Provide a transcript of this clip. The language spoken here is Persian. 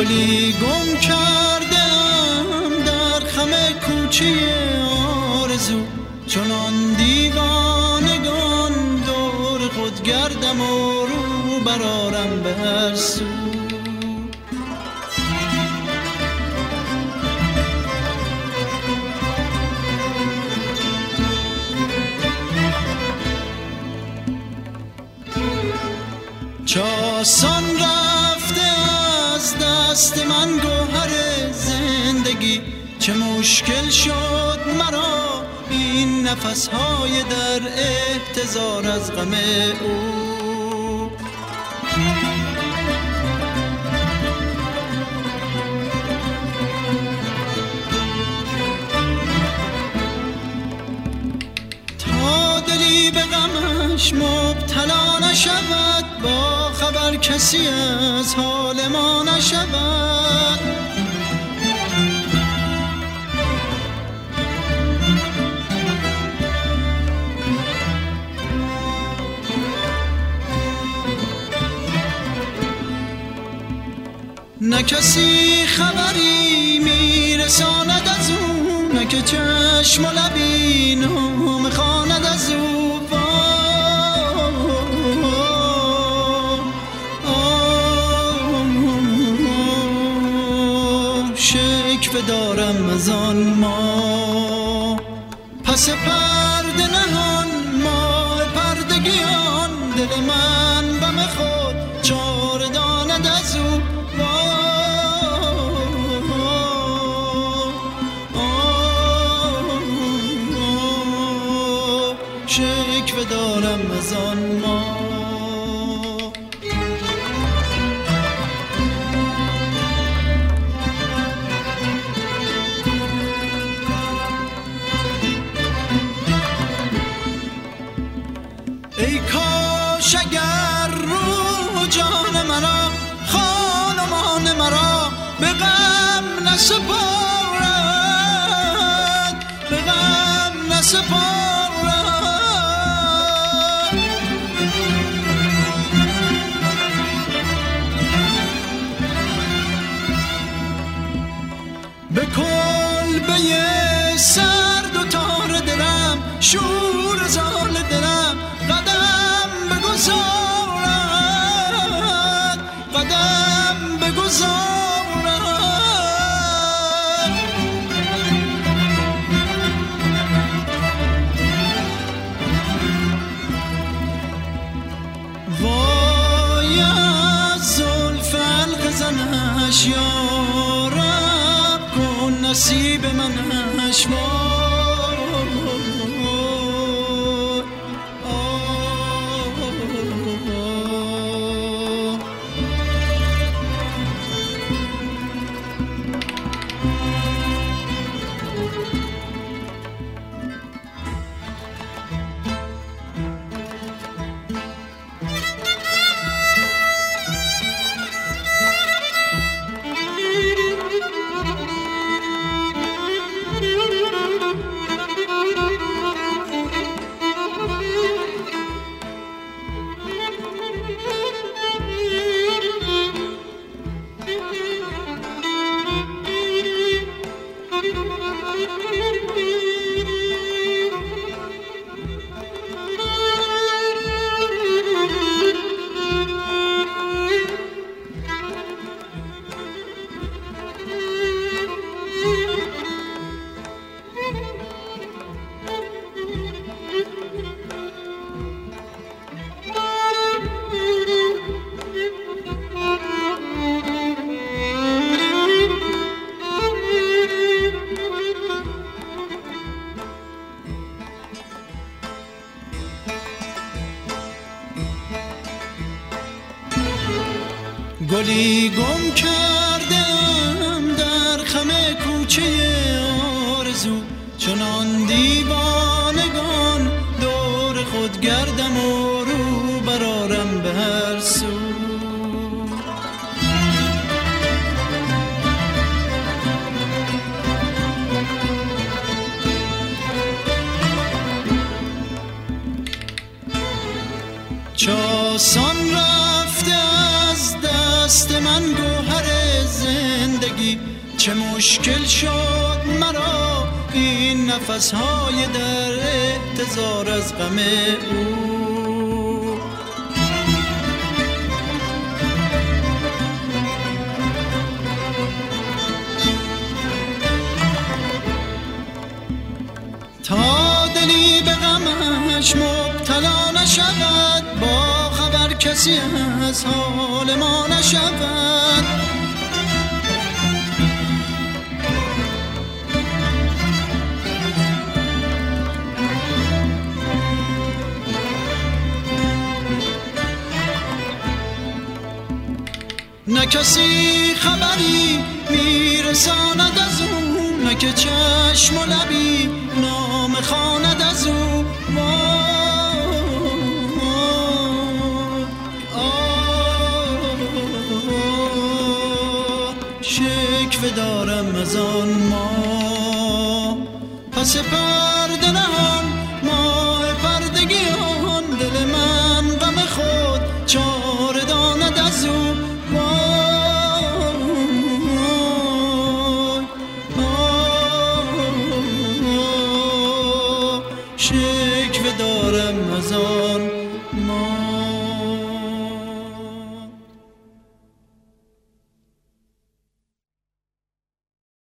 گلی گم کردم در خم کوچه آرزو، چنان دیوانگان دور خود گردم و رو برارم به هر سو. چاسان رفته از دست من گوهر زندگی، چه مشکل شد مرا این نفس‌های در احتضار از غم او. تا دلی به غمش مبتلا نشود، با خبر کسی از حال ما نشود. نه کسی خبری میرساند از او، نه که چشم و لبی نام خواند از او. شکوه دارم از آن ما پس پرده نهان، ماه پردگیان دل من بم خود چاره داند از او. شکوه دارم از آن ما. ای کاش اگر روح جان مرا خانمان مرا به غم نسپارد، به غم نسپارد. به کلبه سرد و تار دلم، شور زال دلم قدم بگذارد، قدم بگذارد. وای از زلف حلقه زنش یارب کن نصیب منش. گلی گم کردم در خم کوچه آرزو، چنان دیوانگان دور خود گردم و رو برارم به هر سو. چاسان رفته از دست من گوهر زندگی. چه مشکل شد مرا این نفس‌های در احتضار از غم او. تا دلی به غمش مبتلا نشود، با خبر کسی از حال ما نشود. نه کسی خبری میرساند از او، نه که چشم و لبی نام خواند از او. شکوه دارم از آن ما پس پرده نهان، ماه پردگیان. دل من غم خود چاره داند از او. شکوه دارم از آن ما.